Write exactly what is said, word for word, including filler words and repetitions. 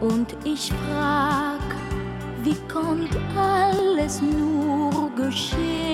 Und ich frag, wie konnte alles nur geschehen?